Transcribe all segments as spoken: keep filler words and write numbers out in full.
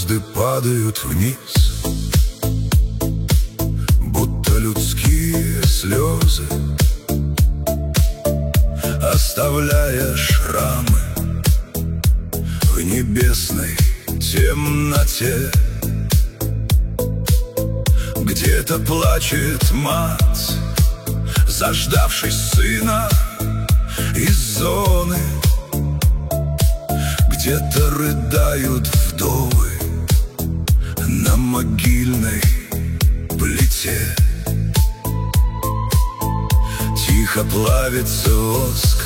Звезды падают вниз, будто людские слезы, оставляя шрамы в небесной темноте. Где-то плачет мать, заждавшись сына из зоны. Где-то рыдают вдовы на могильной плите. Тихо плавится воск,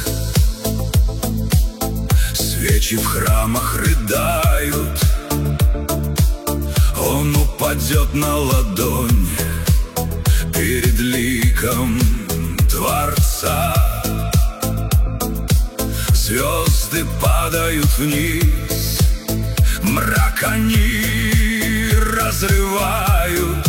свечи в храмах рыдают. Он упадет на ладонь перед ликом Творца. Звезды падают вниз, мрак они разрывают.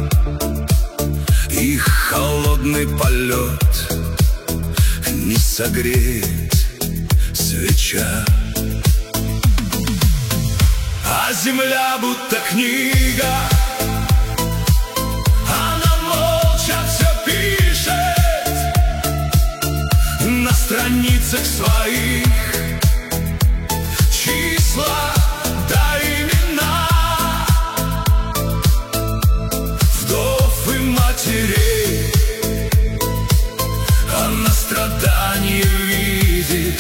Их холодный полет не согреет свеча. А земля будто книга, она молча все пишет на страницах своих. Числа да имена вдов и матерей. Она страдания видит,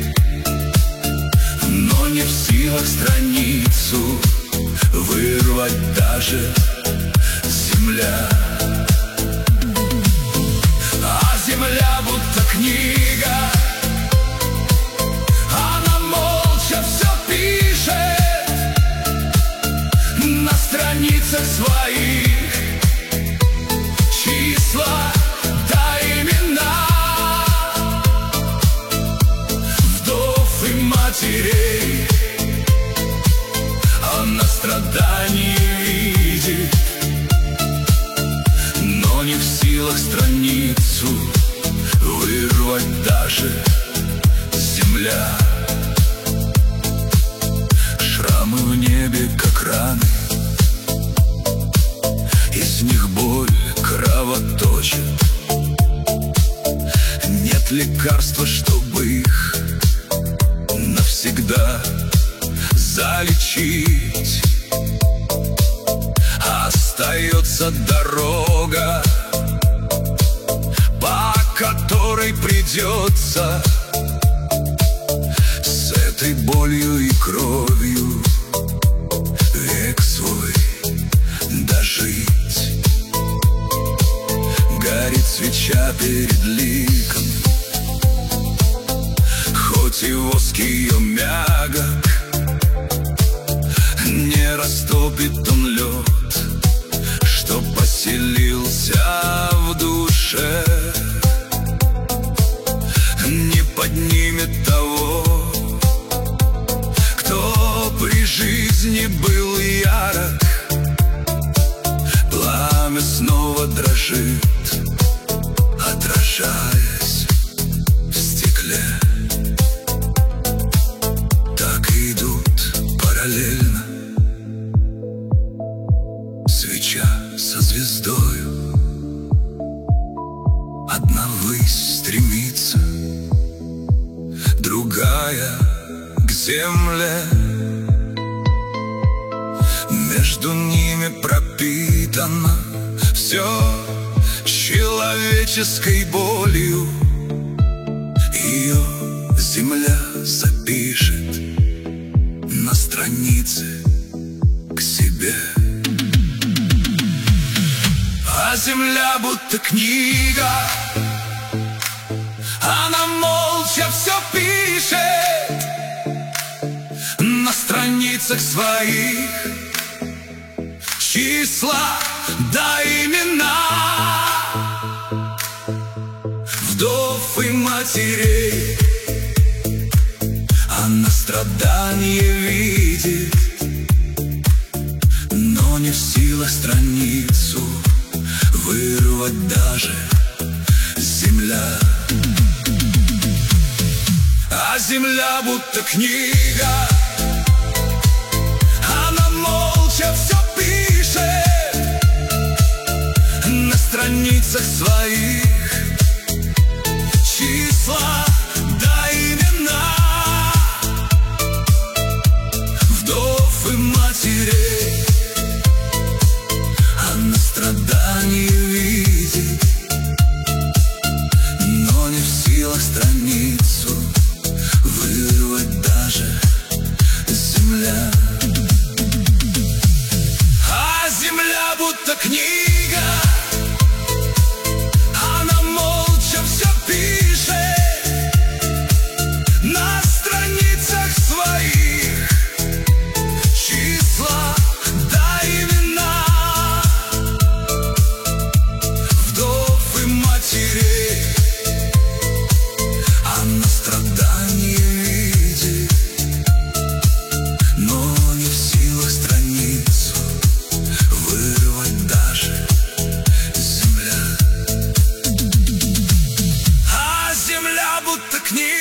но не в силах страницу вырвать даже земля. А земля будто книга, она молча все пишет на страницах своих. Числа да имена вдов и матерей. Она страдания видит, но не в силах страницу вырвать даже земля. Шрамы в небе, как раны, из них боль кровоточит. Нет лекарства, чтобы их навсегда залечить. Остается дорога, по которой придется с этой болью и кровью век свой дожить. Горит свеча перед ликом, хоть и воск ее мягок, не растопит он лед, что поселился в душе. Не поднимет того, кто при жизни был ярок. Пламя снова дрожит, отражаясь в стекле. Так и идут параллельно свеча со звездою. Одна ввысь стремится, другая к земле. Между ними пропитано все человеческой болью. Ее земля запишет на странице к себе. А земля будто книга, она молча все пишет на страницах своих. Числа да имена вдов и матерей. Она страдания видит, но не в силах страницу вырвать даже земля. А земля будто книга, она молча страницах своих числа да имена вдов и матерей. Она страдания видит, но не в силах страницу вырвать даже земля. А земля будто книга, она молча все пишет на страницах своих числа да имена вдов и матерей. Она страдания видит, но не в силах страницу вырвать даже земля. А земля будто книга,